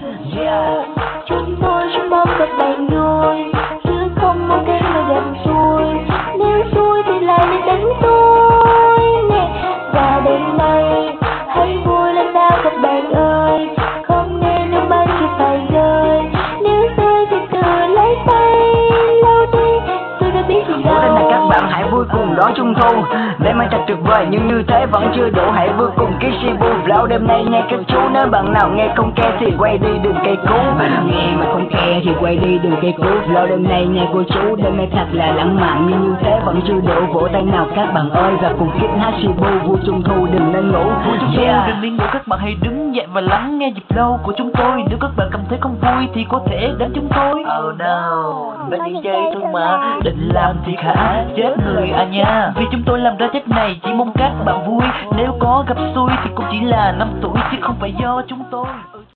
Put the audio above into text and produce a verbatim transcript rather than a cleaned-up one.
Yeah. Chúng tôi chỉ mong các bạn vui, chứ không mong cái mà gần xuôi. Nếu xuôi thì lại đến đánh tôi nè. Và đêm nay hãy vui lên nào các bạn ơi, không nên nước mắt khi phải rơi. Nếu rơi thì tự lấy tay lau đi, tôi đã biết gì đâu. Hôm nay các bạn hãy vui cùng đón trung thu. Đêm mai thật tuyệt vời nhưng như thế vẫn chưa đủ. Hãy vui cùng Kissy Boo Flow đêm nay nghe các chú. Nếu bạn nào nghe không ke thì quay đi đừng cây cú. Bạn nào nghe mà không ke thì quay đi đừng cây cú. Flow đêm nay nghe cô chú, đêm nay thật là lãng mạn nhưng như thế vẫn chưa đủ. Vỗ tay nào các bạn ơi và cùng Kid hát Kissy Boo vui trung thu đừng nên ngủ. Vui trung thu đừng nên ngủ, các bạn hãy đứng dậy và lắng nghe nhịp flow của chúng tôi. Nếu các bạn cảm thấy không vui thì có thể đến chúng tôi. Oh no, Bên những chơi thôi mà, định làm thì hả chết người à nha. Vì chúng tôi làm ra Tết này chỉ mong các bạn vui. Nếu có gặp xui thì cũng chỉ là năm tuổi chứ không phải do chúng tôi.